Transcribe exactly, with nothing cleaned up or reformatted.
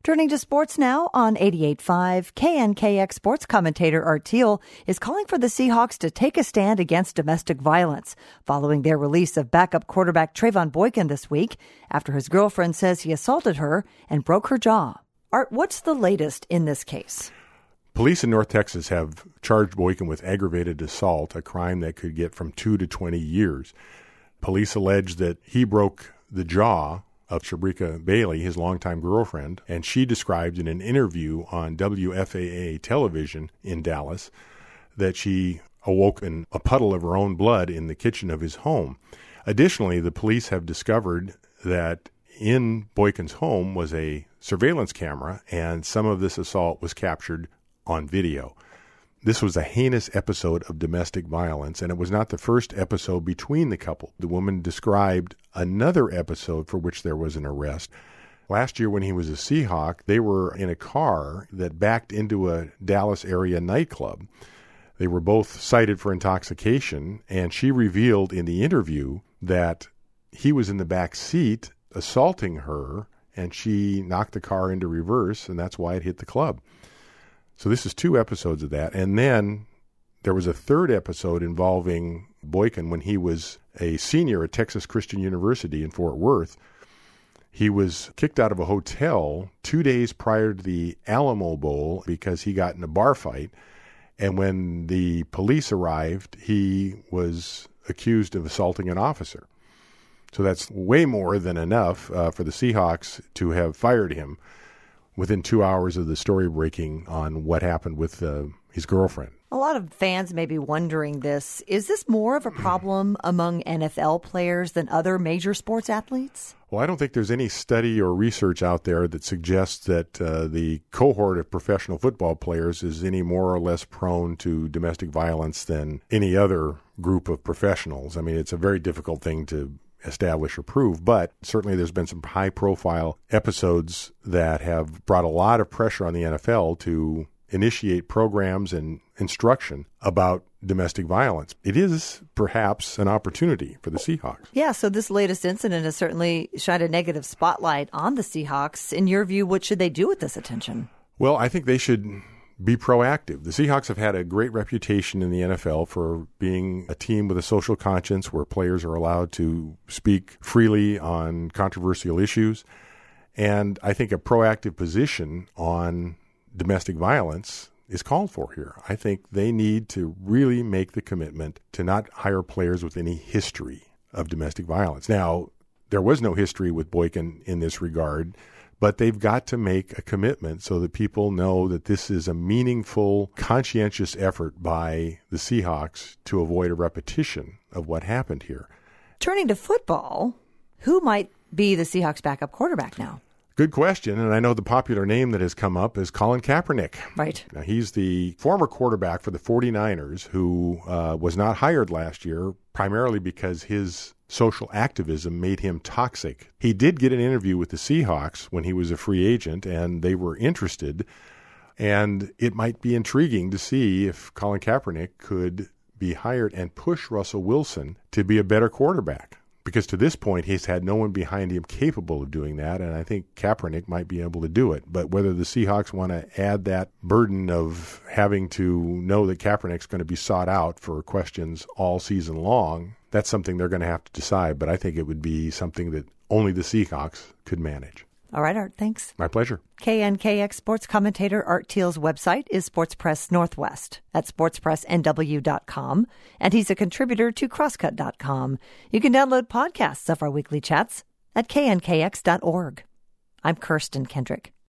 Turning to sports now on eighty-eight point five, K N K X sports commentator Art Thiel is calling for the Seahawks to take a stand against domestic violence following their release of backup quarterback Trevone Boykin this week after his girlfriend says he assaulted her and broke her jaw. Art, what's the latest in this case? Police in North Texas have charged Boykin with aggravated assault, a crime that could get from two to twenty years. Police allege that he broke the jaw of Shabrika Bailey, his longtime girlfriend, and she described in an interview on W F A A television in Dallas that she awoke in a puddle of her own blood in the kitchen of his home. Additionally, the police have discovered that in Boykin's home was a surveillance camera, and some of this assault was captured on video. This was a heinous episode of domestic violence, and it was not the first episode between the couple. The woman described another episode for which there was an arrest. Last year when he was a Seahawk, they were in a car that backed into a Dallas area nightclub. They were both cited for intoxication, and she revealed in the interview that he was in the back seat assaulting her, and she knocked the car into reverse, and that's why it hit the club. So this is two episodes of that. And then there was a third episode involving Boykin when he was a senior at Texas Christian University in Fort Worth. He was kicked out of a hotel two days prior to the Alamo Bowl because he got in a bar fight. And when the police arrived, he was accused of assaulting an officer. So that's way more than enough uh, for the Seahawks to have fired him within two hours of the story breaking on what happened with uh, his girlfriend. A lot of fans may be wondering this. Is this more of a problem among N F L players than other major sports athletes? Well, I don't think there's any study or research out there that suggests that uh, the cohort of professional football players is any more or less prone to domestic violence than any other group of professionals. I mean, it's a very difficult thing to establish or prove, but certainly there's been some high-profile episodes that have brought a lot of pressure on the N F L to initiate programs and instruction about domestic violence. It is perhaps an opportunity for the Seahawks. Yeah, so this latest incident has certainly shined a negative spotlight on the Seahawks. In your view, what should they do with this attention? Well, I think they should be proactive. The Seahawks have had a great reputation in the N F L for being a team with a social conscience where players are allowed to speak freely on controversial issues. And I think a proactive position on domestic violence is called for here. I think they need to really make the commitment to not hire players with any history of domestic violence. Now, there was no history with Boykin in this regard, but they've got to make a commitment so that people know that this is a meaningful, conscientious effort by the Seahawks to avoid a repetition of what happened here. Turning to football, who might be the Seahawks' backup quarterback now? Good question, and I know the popular name that has come up is Colin Kaepernick. Right. Now, he's the former quarterback for the forty-niners who uh, was not hired last year, primarily because his social activism made him toxic. He did get an interview with the Seahawks when he was a free agent, and they were interested. And it might be intriguing to see if Colin Kaepernick could be hired and push Russell Wilson to be a better quarterback. Because to this point, he's had no one behind him capable of doing that, and I think Kaepernick might be able to do it. But whether the Seahawks want to add that burden of having to know that Kaepernick's going to be sought out for questions all season long, that's something they're going to have to decide. But I think it would be something that only the Seahawks could manage. All right, Art, thanks. My pleasure. K N K X sports commentator Art Thiel's website is Sports Press Northwest at sports press n w dot com, and he's a contributor to crosscut dot com. You can download podcasts of our weekly chats at k n k x dot org. I'm Kirsten Kendrick.